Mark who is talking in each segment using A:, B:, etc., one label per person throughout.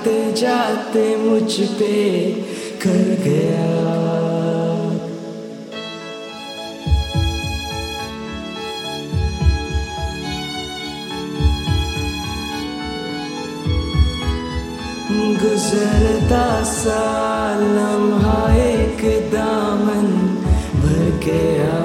A: जाते जाते मुझ पे कर गया। गुजरता सा लम्हा एक दामन भर गया।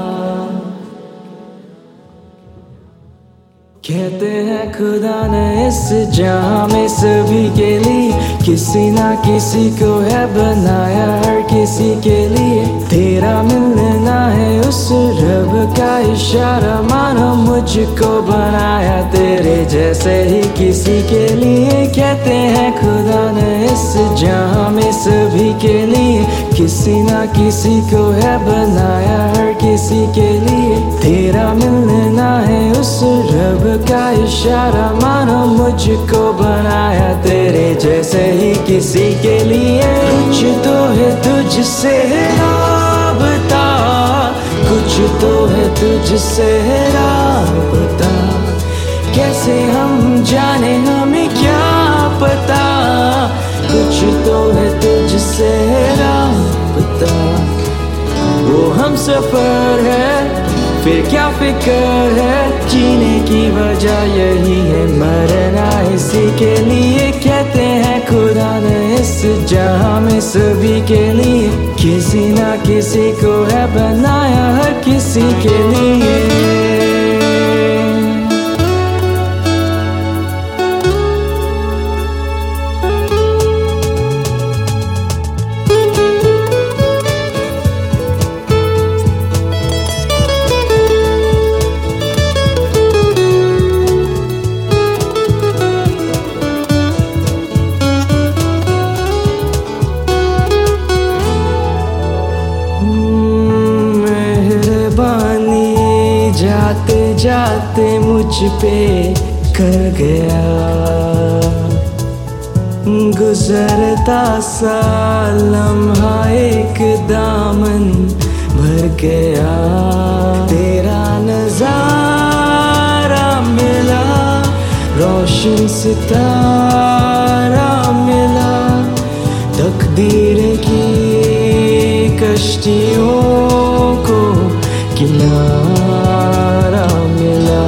A: कहते हैं खुदा ने इस जहां में सभी के लिए किसी ना किसी को है बनाया, हर किसी के लिए तेरा मिलना है उस रब का इशारा। मानो मुझको बनाया तेरे जैसे ही किसी के लिए। कहते हैं खुदा ने इस जहां में सभी के लिए किसी ना किसी को है बनाया, हर किसी के लिए तेरा मिलना है उस रब का इशारा। मानो मुझको बनाया तेरे जैसे ही किसी के लिए। कुछ तो है तुझसे राबता, कुछ तो है तुझसे राबता। कैसे हम जाने हमें क्या पता, कुछ तो है तुझसे राबता। वो हम सफर है फिर क्या फिक्र है, जीने की वजह यही है मरना इसी के लिए। कहते हैं खुदा ने इस जहां में सभी के लिए किसी ना किसी को है बनाया, हर किसी के लिए। जाते जाते मुझ पे कर गया। गुजरता सा लम्हा एक दामन भर गया। तेरा नजारा मिला, रोशन सितारा मिला, तकदीर की कश्तियों को किनारा मिला।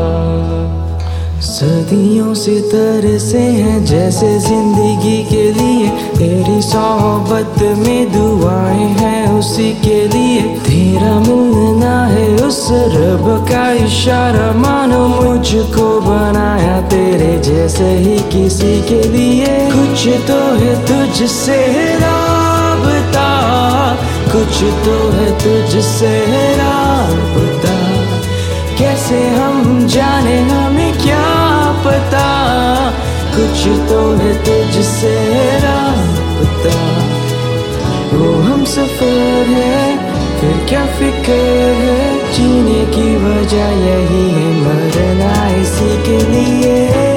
A: सदियों से तरसे हैं जैसे जिंदगी के लिए, तेरी सोहबत में दुआएं हैं उसी के लिए। तेरा मिलना है उस रब का इशारा। मानो मुझको बनाया तेरे जैसे ही किसी के लिए। कुछ तो है तुझसे राबता, कुछ तो है तुझसे राबता। कैसे हम जाने हमें क्या पता, कुछ तो है तुझसे राबता। वो हम सफर है फिर क्या फिक्र है, जीने की वजह यही है मरना इसी के लिए।